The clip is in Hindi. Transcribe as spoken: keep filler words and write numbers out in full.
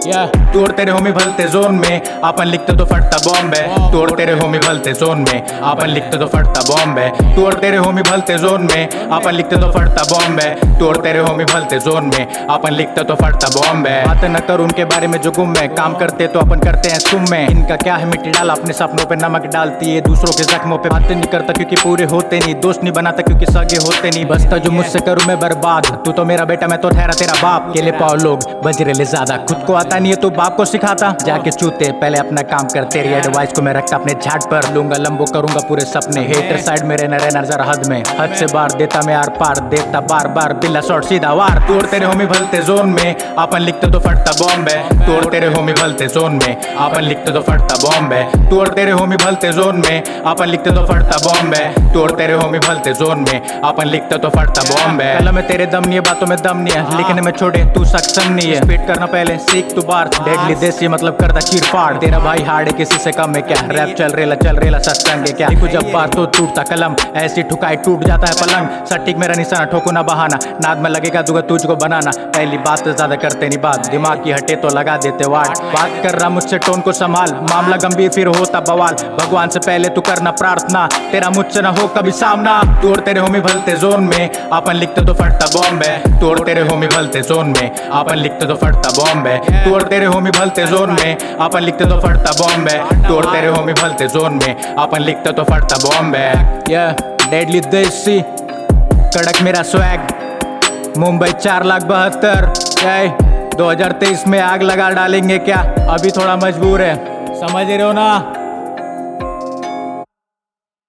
Yeah. तू और तेरे होमी भलते जोन में अपन लिखते तो फटता बॉम्ब है। तू और तेरे होमी भलते जोन में अपन लिखते तो फटता बॉम्ब है। तू और तेरे होमी भलते जोन में अपन लिखते तो फटता बॉम्ब है। तू और तेरे होमी भलते जोन में अपन लिखते तो फटता बॉम्ब है। बात न कर उनके बारे में जो गुम है, काम करते तो अपन करते हैं सुम में। इनका क्या है मिट्टी डाल अपने सपनों पे नमक डालती है, दूसरों के जख्मों पे बातें नहीं करता क्योंकि पूरे होते नहीं, दोस्त नहीं बनाता क्योंकि सगे होते नहीं। बसता जो मुझसे करूँ मैं बर्बाद, तू तो मेरा बेटा मैं तो ठहरा तेरा बाप। केले पाओ लोग बजरेले ज्यादा, खुद को आता नहीं है तो बाप को सिखाता। जाके चूते पहले अपना काम कर, तेरी एडवाइस को मैं रखता अपने झाट पर। लूंगा लंबो करूंगा पूरे सपने, हेटर साइड में रहना रहना जरा हद में। हद से बार देता मैं आर पार, देता बार बार बिल्ला शॉट सीधा वार। तू और तेरे होमी भलते जोन में अपन लिखते तो फटता बॉम्ब है। तू और तेरे होमी भलते जोन में अपन लिखते तो फटता बॉम्ब है। तू और तेरे होमी भलते जोन में अपन लिखते तो फटता बॉम्ब है। तू और तेरे होमी भलते जोन में अपन लिखते तो फटता बॉम्ब है। कलम में तेरे दम नहीं है, बातों में दम नहीं है, लिखने में छोड़े तू सक्षम नहीं है। स्पीड करना पहले सीख तू बार, डेडली देसी मतलब करता चीर फाड़। तेरा भाई हार्ड है किसी से कम है क्या, रैप चल रेला चल रेला सत्संग है क्या। लिखू जब बार तो टूटता कलम, ऐसी ठुकाई टूट जाता है पलंग। सटीक मेरा निशाना ठोको ना बहाना, नाद में लगेगा दूंगा तुझको बनाना। पहली बात तो ज्यादा करते नहीं बात, दिमाग की हटे तो लगा देते वाट। बात कर रहा मुझसे टोन को संभाल, मामला गंभीर फिर होता बवाल। भगवान से पहले तू करना प्रार्थना, तेरा मुझसे ना हो कभी सामना। तू और तेरे होमी भलते जोन में अपन लिखते तो फटता बॉम्ब है। तू और तेरे होमी भलते जोन में अपन लिखते तो फटता बॉम्ब है। तू और तेरे होमी भलते जोन में अपन लिखते तो फटता बॉम्ब है। तू और तेरे होमी भलते जोन में अपन लिखते तो फटता बॉम्ब है। या डेडली देसी कड़क मेरा स्वैग, मुंबई चार लाख बहत्तर। दो हजार तेईस में आग लगा डालेंगे क्या, अभी थोड़ा मजबूर है, समझ रहे हो ना।